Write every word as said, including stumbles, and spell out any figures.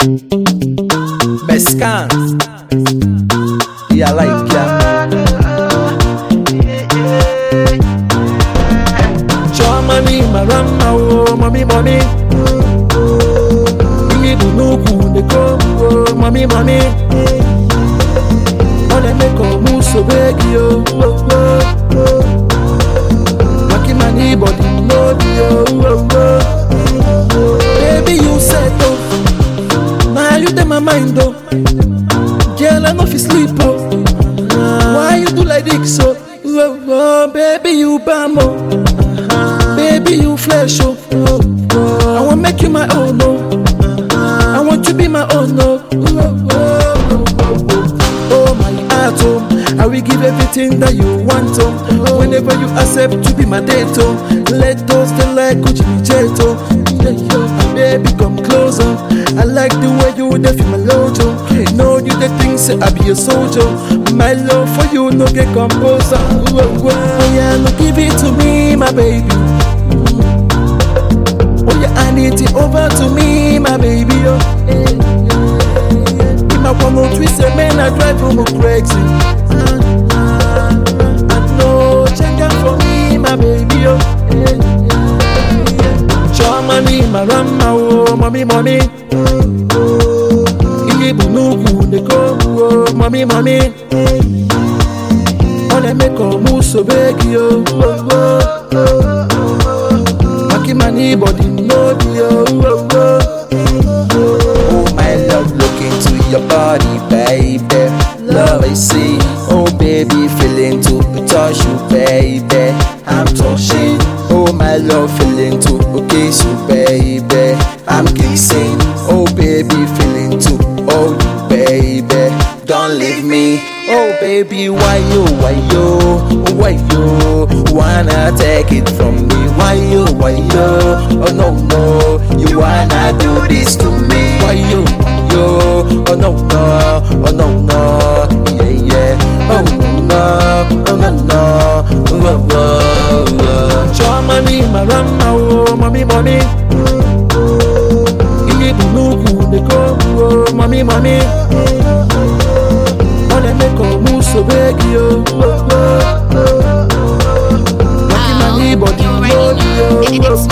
Bescan, yeah, like yeah. Show mommy, my rama, oh, mommy, mommy. We do no good, they go, oh, mommy, mommy. On the make of move so big, yo, oh, oh. Making my knee, body, no, yo, oh, oh. Baby, you said, oh. Now you take my mind, oh. Girl, I know if you sleep, oh. Why you do like this, so? Oh, oh, baby, you bamo. Baby, you flesh, oh. I want make you my own, oh. I want you be my own, oh. Oh, oh, oh, oh, my heart, oh. I will give everything that you want, oh. Whenever you accept to be my date, oh. Let those feel like Gucci jet, oh. Baby, come closer. I like the way you dey feel my lojo. Know you the things say I be a soldier. My love for you no get composer. Oh yeah, no give it to me, my baby. Oh yeah, I need it over to me, my baby. Oh, in my one more twist, man, I drive home crazy. I know change up for me, my baby. Oh. Show mommy, my rama, oh, mommy, mommy. Ibu nuku de go, oh, mommy, mommy. On the make of move so big, yo, oh, oh, oh. Maki mani body, no, yo, oh, oh. Oh, my love, look into your body, baby. Love, I see. Oh, baby, feeling to touch you, baby. I'm touching. Oh, my love, feeling to kiss you, baby. I'm kissing. Oh, baby, feeling to hold you, baby. Don't leave me. Oh, baby, why you, why you, why you wanna take it from me? Why you, why you? Oh no, no, you wanna do this to me? Why you, you? Oh no, no, oh no, no, yeah, yeah. Oh no, oh no, no, oh, oh, oh. Show mommy, my rama, oh, mommy, mommy. Ibu nuku de go, oh, mommy, mommy. On the make of move so big, yo, oh, oh, oh. Making my knee body, yo, yo, oh.